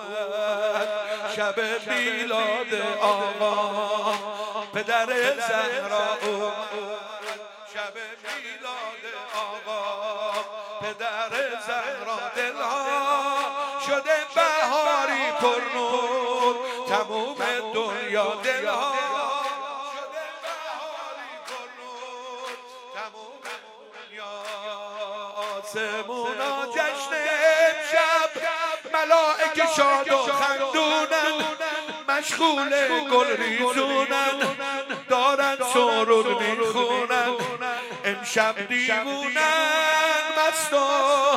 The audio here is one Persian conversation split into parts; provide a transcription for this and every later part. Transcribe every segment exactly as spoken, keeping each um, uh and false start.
اومد شب میلاد آقا پدر زهرا اومد شب میلاد آقا پدر زهرا دلها شده بهاری پر نور تموم دنیا دلها شده بهاری پر نور تموم دنیا آسمونا جشن امشب ملائکه شاد و خندونن مشغول گل ریزونن دارن سرور میخونن امشب دیوونن مست و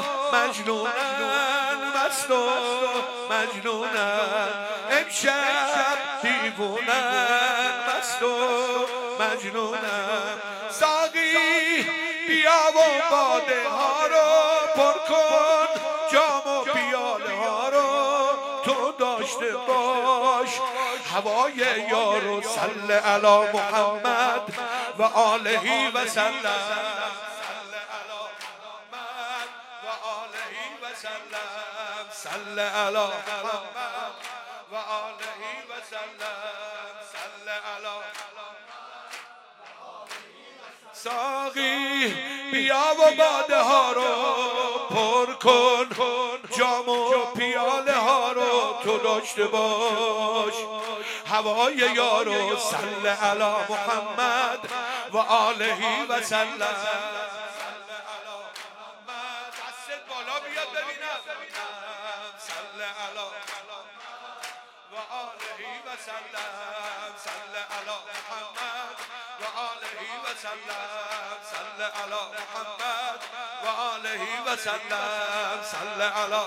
مجنونن مست و مجنونن امشب دیوونن مست و مجنونن ساقی بیا و باده ها رو پر کن جام و پیاله ها رو تو داشته باش هوای یارو صل علی محمد و آله و سلم صل علی محمد و آله و سلم صل علی ساقی بیا و باده ها رو پر کن جام و پیاله ها رو تو داشته باش هوای یارو صل علی محمد و آله و سلم دست بالا بیاد ببینم صل علی و آله و سلم صل علی محمد و آله و سلم صل علی محمد و آله و سلم صل علی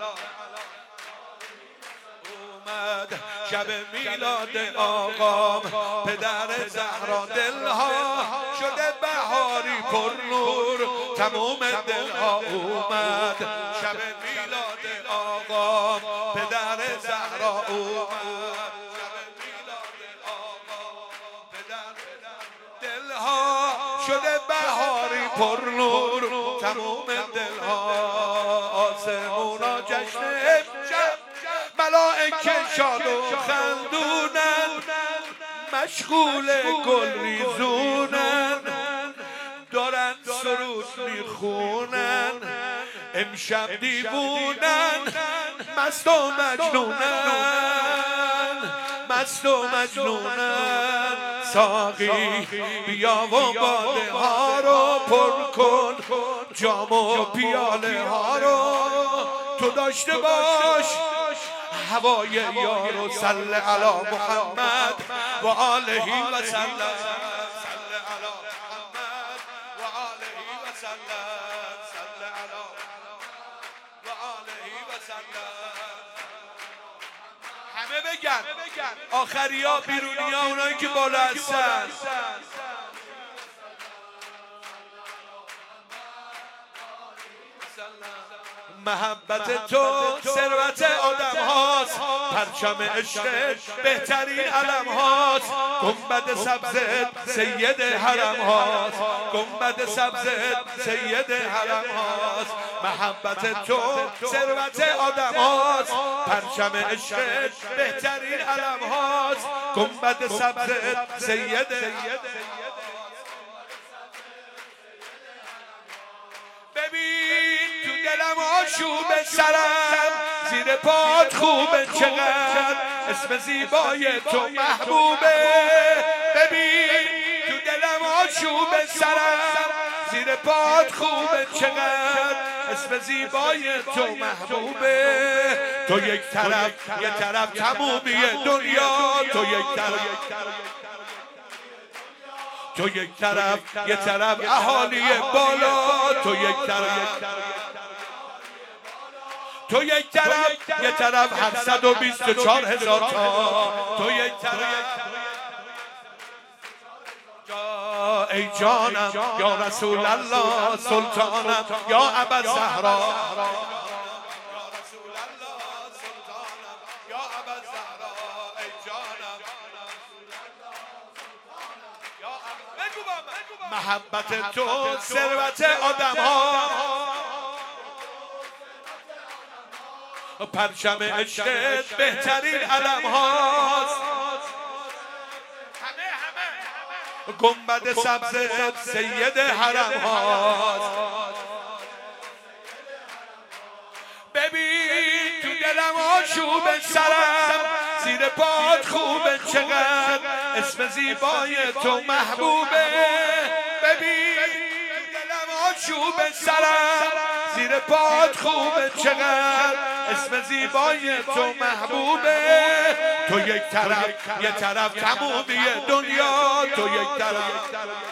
اومد شب میلاد آقا پدر زهرا دلها شده بهاری پر نور تمام دلها اومد شب میلاد آقا پدر زهرا اومد شب میلاد آقا پدر دلها شده بهاری پر نور تمام دلها آسمونا جشن امشب ملائکه شاد و خندونن مشغول گل ریزونن دارن سرود میخونن امشب دیوونن مست و مجنونن مست و مجنونن ساقی بیا و باده ها رو پر کن جام و پیاله ها رو تو داشته باش هوای یارو صل علی محمد و آله و سلم صل علی محمد و آله و سلم صل علی و آله و سلم همه بگن آخریا بیرونیا اونایی که بالا هستن محبت تو ثروت آدم هاست پرچم عشق بهترین علم هاست گنبد سبزت سید حرم هاست گنبد سبزت سید حرم هاست محبت تو ثروت آدم هاست پرچم عشق بهترین علم هاست گنبد سبزت سید ببین تو دلم آشوب سرم زیر پات خوبه چقدر اسم زیبای تو محبوبه ببین تو دلم آشوب سرم زیر پات خوبه چقدر اسم زیبای تو محبوبه تو یک طرف یه طرف تمومی دنیا تو یک طرف تو یک طرف یه طرف اهالی بالا تو یک طرف تو یک طرف یه طرف هفتصد و بیست و چهار هزار تا تو یک طرف ای جانم یا رسول الله سلطانم یا ابا الزهرا محبت تو ثروت آدم ها پرچم عشقت بهترین علم هاست، گنبد سبزت سید حرم هاست. ببین تو دلم آشوب سرم، زیر پات خوبه چقدر اسم زیبای تو محبوبه. ببین تو دلم آشوب سرم، زیر پات خوبه چقدر اسم زیبای تو محبوبه. تو یک طرف یه طرف تمومی دنیا، تو یک طرف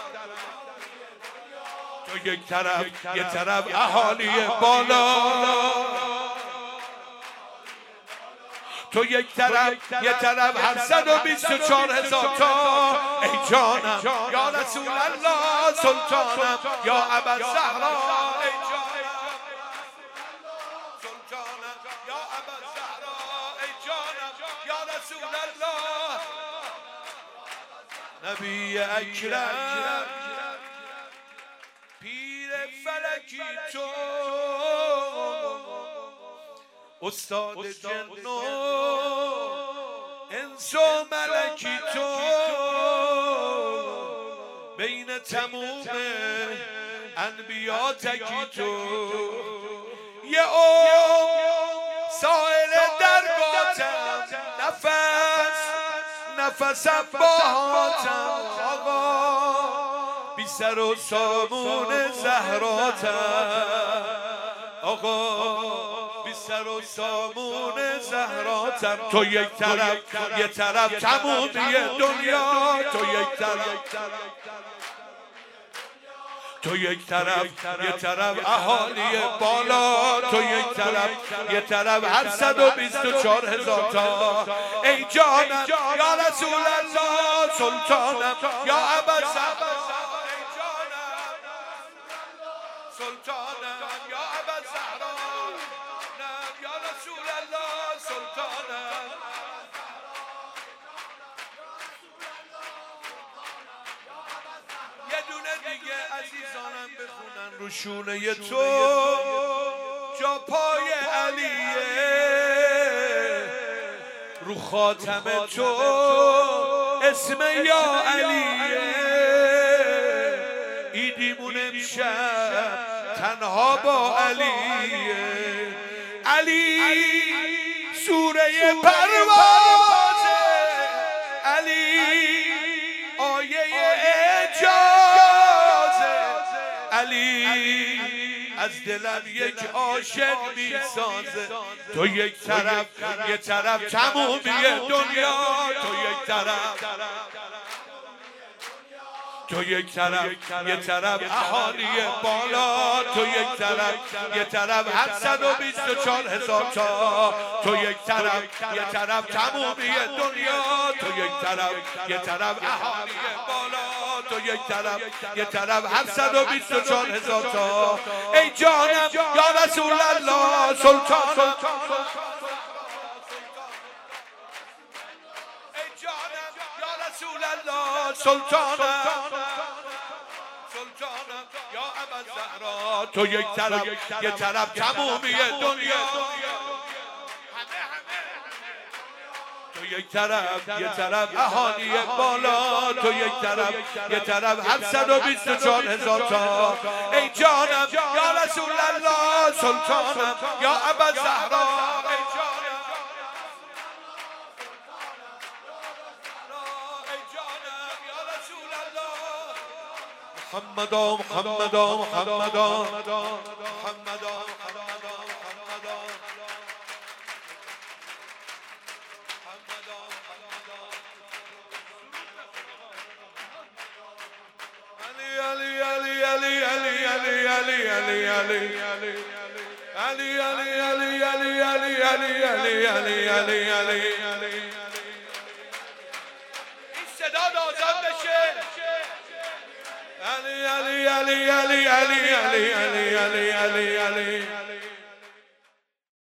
تو یک طرف یه طرف اهالی بالا، تو یک طرف یه طرف هفتصد و بیست و چهار هزار تا. ای جانم یا رسول الله، سلطانم یا ابوالزهرا، ای جانم سلطانم یا ابوالزهرا، ای جانم یا رسول الله. نبی اکرم پیر فلکی تو، استاد جن و انس و ملکی تو، بین تموم انبیا تکی تو. یه اوم سائل درگاتم، نفس نفسم باهاتم آقا، بی سر و سامون زهراتم آقا، سر و سامون زهراتم. تو یک طرف یه طرف تمومی دنیا، تو یک طرف تو یک طرف یه طرف اهالی بالا، تو یک طرف یه طرف هفتصد و بیست و چهار هزار تا. ای جانم یا رسول الله، سلطانم یا ابوالزهرا، ای جانم سلطانم یا ابوالزهرا، یا رسول الله، سلطانم. یه دونه دیگه عزیزانم بخونن رو شونه تو، جا پای علیه، رو خاتم تو اسم یا علیه. ایدیمون امشب تنها با علیه، علی سوره پروازه، علی آیه اعجازه، علی از دلم یک عاشق میسازه. تو یک طرف یه طرف تمومی دنیا، تو یک طرف تو یک طرف یه طرف اهالی بالا، تو یک طرف یه طرف هفتصد و بیست و چهار هزار تا. تو یک طرف یه طرف تمومی دنیا، تو یک طرف یه طرف اهالی بالا، تو یک طرف یه طرف هفتصد و بیست و چهار هزار تا. ای جانم یا رسول الله، سلطانم رسول الله، سلطانم سلطانم یا ابوالزهرا. تو یک طرف یه طرف تمومی دنیا، تو یک طرف یه طرف اهالی بالا، تو یک طرف یه طرف هفتصد و بیست و چهار هزار تا. ای جانم یا رسول الله، سلطانم یا ابوالزهرا، ای جانم محمد محمد محمد محمد محمد علی علی علی علی علی علی علی علی علی علی علی علی علی علی علی علی علی علی علی. این صدا آزاد بشه. علی علی علی علی علی علی علی علی علی علی